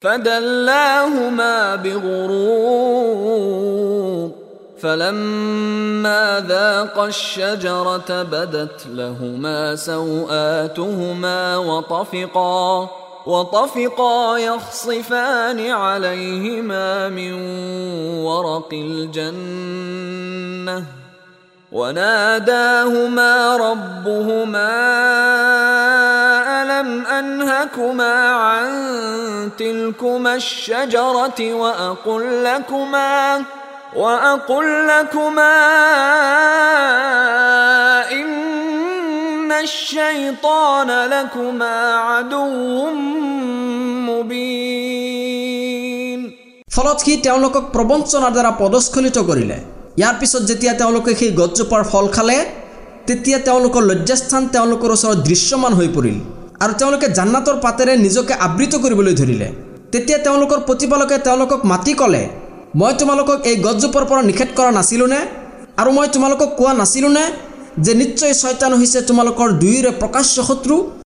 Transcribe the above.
فدلاهما بغرور فلما ذاقا الشجرة بدت لهما سوآتهما وطفقا يخصفان عليهما من ورق الجنة وناداهما ربهما ألم أنهكما عن تلكما الشجرة وأقل لكما إن الشيطان لكما عدو مبين ফলত সি তেওঁলোকক প্ৰবঞ্চনাৰ দ্বাৰা পদস্খলিত কৰিলে। ইয়াৰ পিছত যেতিয়া তেওঁলোকে সেই গছজোপাৰ ফল খালে তেতিয়া তেওঁলোকৰ লজ্জাস্থান তেওঁলোকৰ ওচৰত দৃশ্যমান হৈ পৰিল আৰু তেওঁলোকে জান্নাতৰ পাতেৰে নিজকে আবৃত কৰিবলৈ ধৰিলে। তেতিয়া তেওঁলোকৰ প্ৰতিপালকে তেওঁলোকক মাতি ক'লে, মই তোমালোকক এই গছজোপাৰ পৰা নিষেধ কৰা নাছিলোনে আৰু মই তোমালোকক কোৱা নাছিলোনে যে নিশ্চয় শয়তান হৈছে তোমালোকৰ দুয়োৰে প্ৰকাশ্য শত্ৰু।